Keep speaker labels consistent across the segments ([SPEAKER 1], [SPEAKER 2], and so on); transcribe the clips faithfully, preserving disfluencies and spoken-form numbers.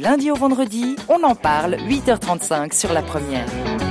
[SPEAKER 1] lundi au vendredi, on en parle, huit heures trente-cinq sur La Première.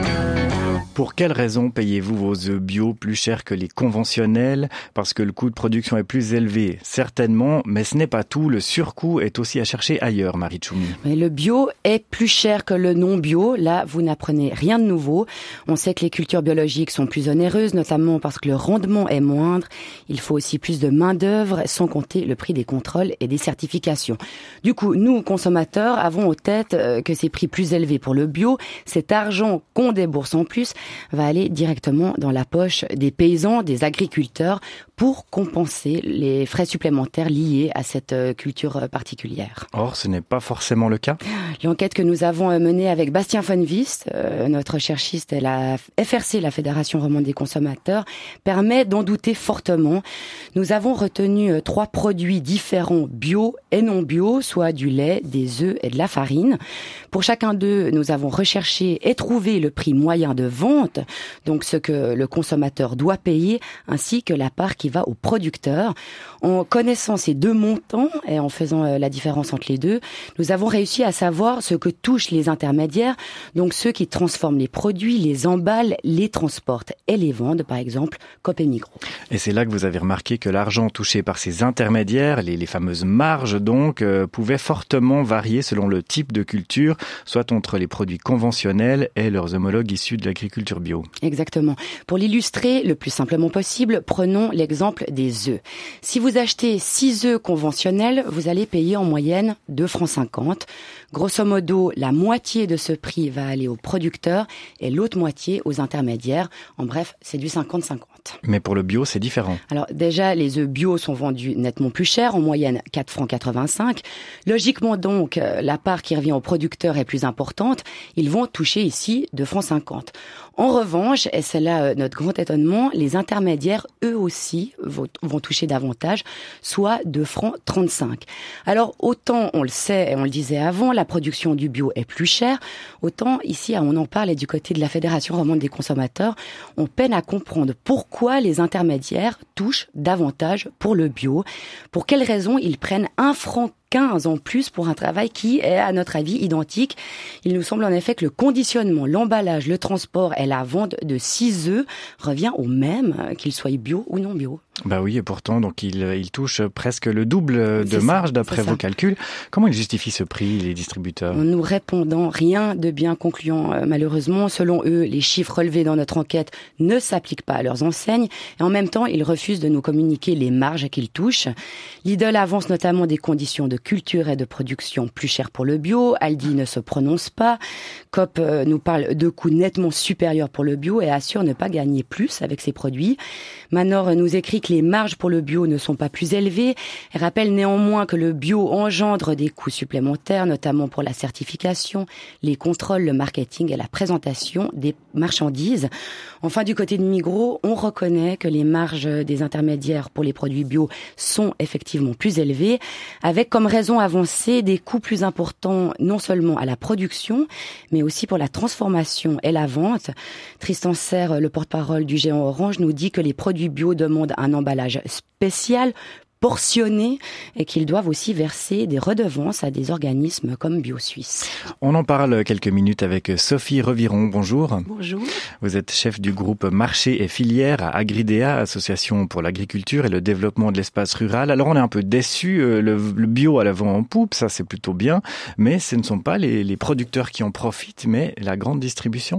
[SPEAKER 2] Pour quelles raisons payez-vous vos œufs bio plus cher que les conventionnels? Parce que le coût de production est plus élevé, certainement, mais ce n'est pas tout. Le surcoût est aussi à chercher ailleurs, Marie Tchoumi.
[SPEAKER 3] Mais le bio est plus cher que le non bio. Là, vous n'apprenez rien de nouveau. On sait que les cultures biologiques sont plus onéreuses, notamment parce que le rendement est moindre. Il faut aussi plus de main-d'œuvre, sans compter le prix des contrôles et des certifications. Du coup, nous, consommateurs, avons en tête que ces prix plus élevés pour le bio, cet argent qu'on débourse en plus, va aller directement dans la poche des paysans, des agriculteurs, pour compenser les frais supplémentaires liés à cette culture particulière.
[SPEAKER 2] Or, ce n'est pas forcément le cas.
[SPEAKER 3] L'enquête que nous avons menée avec Bastien Fonvist, euh, notre cherchiste et la F R C, la Fédération romande des consommateurs, permet d'en douter fortement. Nous avons retenu trois produits différents, bio et non bio, soit du lait, des œufs et de la farine. Pour chacun d'eux, nous avons recherché et trouvé le prix moyen de vente, donc ce que le consommateur doit payer, ainsi que la part qui va au producteur. En connaissant ces deux montants et en faisant la différence entre les deux, nous avons réussi à savoir ce que touchent les intermédiaires, donc ceux qui transforment les produits, les emballent, les transportent et les vendent, par exemple Coop et Migros.
[SPEAKER 2] Et c'est là que vous avez remarqué que l'argent touché par ces intermédiaires, les, les fameuses marges donc, euh, pouvait fortement varier selon le type de culture, soit entre les produits conventionnels et leurs homologues issus de l'agriculture bio.
[SPEAKER 3] Exactement. Pour l'illustrer le plus simplement possible, prenons l'exemple des œufs. Si vous achetez six œufs conventionnels, vous allez payer en moyenne deux francs cinquante. Grosso modo, la moitié de ce prix va aller aux producteurs et l'autre moitié aux intermédiaires. En bref, c'est du cinquante cinquante.
[SPEAKER 2] Mais pour le bio, c'est différent.
[SPEAKER 3] Alors déjà, les œufs bio sont vendus nettement plus cher, en moyenne quatre francs quatre-vingt-cinq. Logiquement donc, la part qui revient aux producteurs est plus importante. Ils vont toucher ici deux francs cinquante. En revanche, et c'est là notre grand étonnement, les intermédiaires, eux aussi, vont, vont toucher davantage, soit deux francs trente-cinq. Alors, autant, on le sait et on le disait avant, la production du bio est plus chère, autant ici, on en parle, et du côté de la Fédération romande des consommateurs, on peine à comprendre pourquoi les intermédiaires touchent davantage pour le bio. Pour quelles raisons ils prennent un franc quinze en plus pour un travail qui est, à notre avis, identique. Il nous semble en effet que le conditionnement, l'emballage, le transport et la vente de six œufs revient au même, qu'ils soient bio ou non bio.
[SPEAKER 2] Bah oui, et pourtant, donc il, il touche presque le double de
[SPEAKER 3] c'est
[SPEAKER 2] marge
[SPEAKER 3] ça,
[SPEAKER 2] d'après vos calculs. Comment ils justifient ce prix, les distributeurs?
[SPEAKER 3] En nous répondant, rien de bien concluant, euh, malheureusement. Selon eux, les chiffres relevés dans notre enquête ne s'appliquent pas à leurs enseignes. Et en même temps, ils refusent de nous communiquer les marges qu'ils touchent. Lidl avance notamment des conditions de culture et de production plus chères pour le bio. Aldi ne se prononce pas. Coop euh, nous parle de coûts nettement supérieurs pour le bio et assure ne pas gagner plus avec ses produits. Manor nous écrit que les marges pour le bio ne sont pas plus élevées. Elle rappelle néanmoins que le bio engendre des coûts supplémentaires, notamment pour la certification, les contrôles, le marketing et la présentation des marchandises. Enfin, du côté de Migros, on reconnaît que les marges des intermédiaires pour les produits bio sont effectivement plus élevées, avec comme raison avancée des coûts plus importants non seulement à la production, mais aussi pour la transformation et la vente. Tristan Serre, le porte-parole du géant Orange, nous dit que les produits bio demandent un emballage spécial, portionnés et qu'ils doivent aussi verser des redevances à des organismes comme BioSuisse.
[SPEAKER 2] On en parle quelques minutes avec Sophie Reviron. Bonjour.
[SPEAKER 4] Bonjour.
[SPEAKER 2] Vous êtes chef du groupe Marché et Filières à Agridea, Association pour l'agriculture et le développement de l'espace rural. Alors on est un peu déçus, le, le bio à la vent en poupe, ça c'est plutôt bien, mais ce ne sont pas les, les producteurs qui en profitent, mais la grande distribution.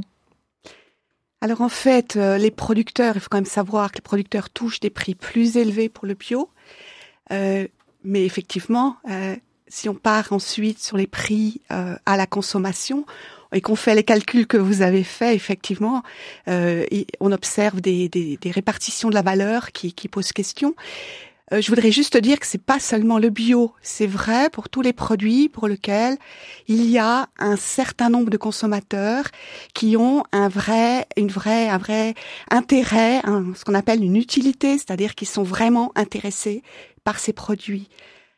[SPEAKER 4] Alors en fait, euh, les producteurs, il faut quand même savoir que les producteurs touchent des prix plus élevés pour le bio. Euh, mais effectivement, euh, si on part ensuite sur les prix euh, à la consommation et qu'on fait les calculs que vous avez faits, effectivement, euh, on observe des, des, des répartitions de la valeur qui, qui posent question. Euh, je voudrais juste dire que c'est pas seulement le bio, c'est vrai pour tous les produits pour lesquels il y a un certain nombre de consommateurs qui ont un vrai, une vraie, un vrai intérêt, un, ce qu'on appelle une utilité, c'est-à-dire qu'ils sont vraiment intéressés par ces produits.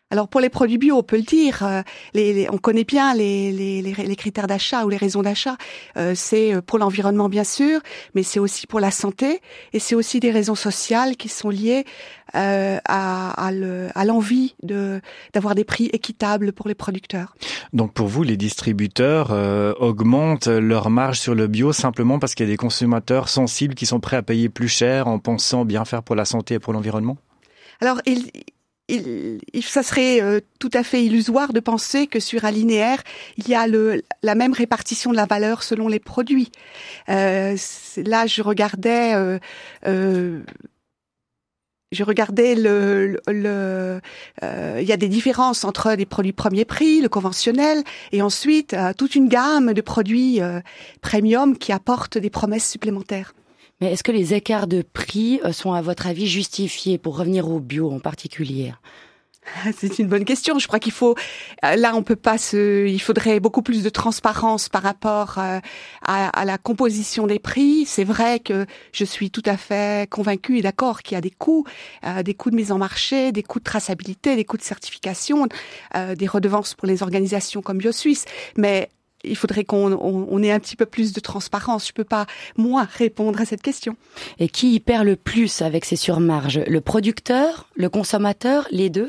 [SPEAKER 4] Alors pour les produits bio, on peut le dire, euh, les, les, on connaît bien les, les, les, les critères d'achat ou les raisons d'achat. Euh, c'est pour l'environnement bien sûr, mais c'est aussi pour la santé et c'est aussi des raisons sociales qui sont liées euh, à, à, le, à l'envie de d'avoir des prix équitables pour les producteurs.
[SPEAKER 2] Donc pour vous, les distributeurs euh, augmentent leur marge sur le bio simplement parce qu'il y a des consommateurs sensibles qui sont prêts à payer plus cher en pensant bien faire pour la santé et pour l'environnement ?
[SPEAKER 4] Alors il Il, il, ça serait euh, tout à fait illusoire de penser que sur un linéaire, il y a le, la même répartition de la valeur selon les produits. Euh, là, je regardais, euh, euh, je regardais le, le, le euh, il y a des différences entre des produits premier prix, le conventionnel, et ensuite euh, toute une gamme de produits euh, premium qui apportent des promesses supplémentaires.
[SPEAKER 3] Mais est-ce que les écarts de prix sont, à votre avis, justifiés pour revenir au bio en particulier ?
[SPEAKER 4] C'est une bonne question. Je crois qu'il faut, là, on peut pas se, il faudrait beaucoup plus de transparence par rapport à, à la composition des prix. C'est vrai que je suis tout à fait convaincue et d'accord qu'il y a des coûts, euh, des coûts de mise en marché, des coûts de traçabilité, des coûts de certification, euh, des redevances pour les organisations comme BioSuisse. Mais il faudrait qu'on on, on ait un petit peu plus de transparence. Je peux pas, moi, répondre à cette question.
[SPEAKER 3] Et qui y perd le plus avec ces surmarges ? Le producteur, le consommateur, les deux ?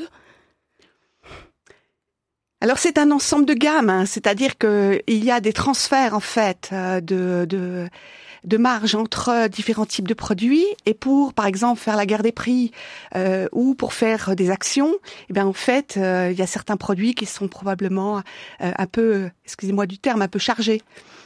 [SPEAKER 4] Alors c'est un ensemble de gammes, hein, c'est-à-dire que il y a des transferts en fait euh, de de de marge entre différents types de produits, et pour par exemple faire la guerre des prix euh, ou pour faire des actions, eh bien en fait euh, il y a certains produits qui sont probablement euh, un peu, excusez-moi du terme, un peu chargés.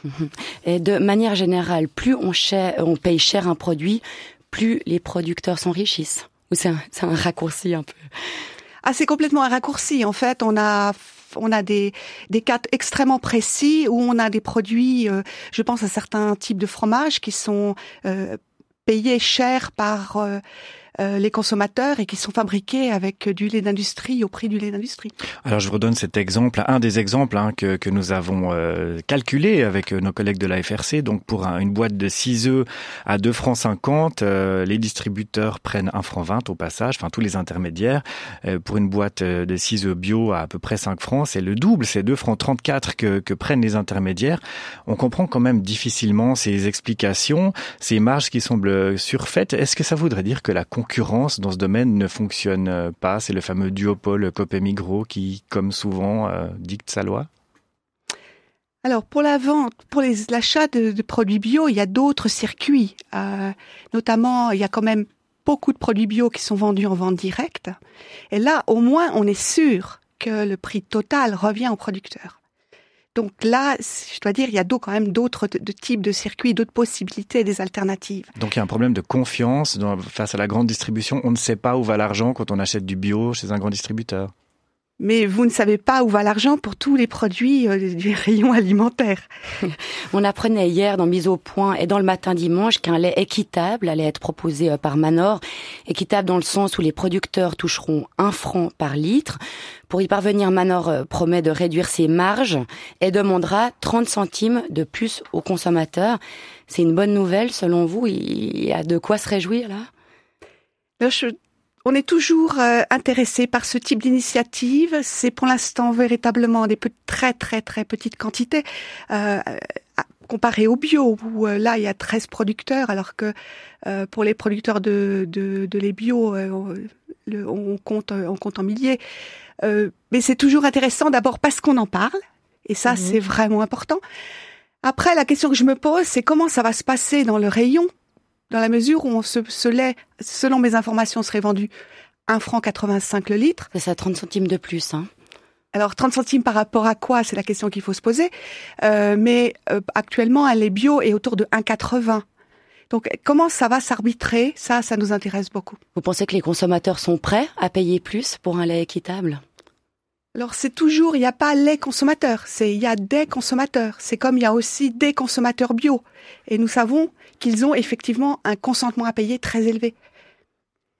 [SPEAKER 3] Et de manière générale, plus on, cher, on paye cher un produit, plus les producteurs s'enrichissent. Ou c'est un, c'est un raccourci un peu.
[SPEAKER 4] Ah, c'est complètement un raccourci. En fait, on a on a des des cas extrêmement précis où on a des produits, euh, je pense à certains types de fromages qui sont euh, payés cher par euh, euh, les consommateurs et qui sont fabriqués avec du lait d'industrie au prix du lait d'industrie.
[SPEAKER 2] Alors je vous redonne cet exemple, un des exemples hein, que, que nous avons euh, calculé avec nos collègues de la F R C. Donc pour un, une boîte de six œufs à deux francs cinquante, euh, les distributeurs prennent un franc vingt au passage, enfin tous les intermédiaires. Euh, pour une boîte de six œufs bio à à peu près cinq francs, c'est le double, c'est deux francs trente-quatre que, que prennent les intermédiaires. On comprend quand même difficilement ces explications, ces marges qui semblent surfaites. Est-ce que ça voudrait dire que la concurrence dans ce domaine ne fonctionne pas ? C'est le fameux duopole Coop-Migros qui, comme souvent, euh, dicte sa loi ?
[SPEAKER 4] Alors pour la vente, pour les, l'achat de, de produits bio, il y a d'autres circuits. Euh, notamment, il y a quand même beaucoup de produits bio qui sont vendus en vente directe. Et là, au moins, on est sûr que le prix total revient au producteur. Donc là, je dois dire, il y a quand même d'autres de, de types de circuits, d'autres possibilités, des alternatives.
[SPEAKER 2] Donc il y a un problème de confiance dans, face à la grande distribution. On ne sait pas où va l'argent quand on achète du bio chez un grand distributeur.
[SPEAKER 4] Mais vous ne savez pas où va l'argent pour tous les produits euh, du rayon alimentaire.
[SPEAKER 3] On apprenait hier dans Mise au Point et dans le Matin Dimanche qu'un lait équitable allait être proposé par Manor. Équitable dans le sens où les producteurs toucheront un franc par litre. Pour y parvenir, Manor promet de réduire ses marges et demandera trente centimes de plus aux consommateurs. C'est une bonne nouvelle selon vous ? Il y a de quoi se réjouir là ?
[SPEAKER 4] Là, je... On est toujours euh, intéressé par ce type d'initiative. C'est pour l'instant véritablement des très très très petites quantités euh, comparé au bio où euh, là il y a treize producteurs alors que euh, pour les producteurs de de, de lait bio euh, le, on compte on compte en milliers. Euh, mais c'est toujours intéressant d'abord parce qu'on en parle et ça mmh. c'est vraiment important. Après la question que je me pose c'est comment ça va se passer dans le rayon. Dans la mesure où on se, ce lait, selon mes informations, serait vendu un franc quatre-vingt-cinq le litre.
[SPEAKER 3] C'est ça, trente centimes de plus, hein.
[SPEAKER 4] Alors, trente centimes par rapport à quoi? C'est la question qu'il faut se poser. Euh, mais euh, actuellement, un lait bio est autour de un quatre-vingts. Donc, comment ça va s'arbitrer? Ça, ça nous intéresse beaucoup.
[SPEAKER 3] Vous pensez que les consommateurs sont prêts à payer plus pour un lait équitable?
[SPEAKER 4] Alors, c'est toujours, il n'y a pas les consommateurs, c'est il y a des consommateurs. C'est comme il y a aussi des consommateurs bio. Et nous savons qu'ils ont effectivement un consentement à payer très élevé.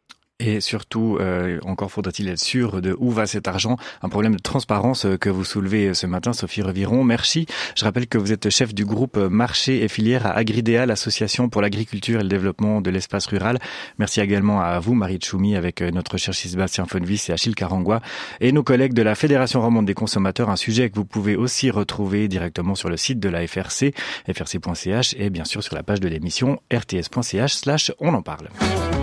[SPEAKER 2] Et surtout, euh, encore faudrait-il être sûr de où va cet argent. Un problème de transparence que vous soulevez ce matin, Sophie Reviron. Merci. Je rappelle que vous êtes chef du groupe Marché et Filière à Agridea, l'association pour l'agriculture et le développement de l'espace rural. Merci également à vous, Marie Tchoumi, avec notre cher Sébastien Fonvis et Achille Karangwa, et nos collègues de la Fédération romande des consommateurs, un sujet que vous pouvez aussi retrouver directement sur le site de la F R C, f r c point c h, et bien sûr sur la page de l'émission r t s point c h slash on en parle.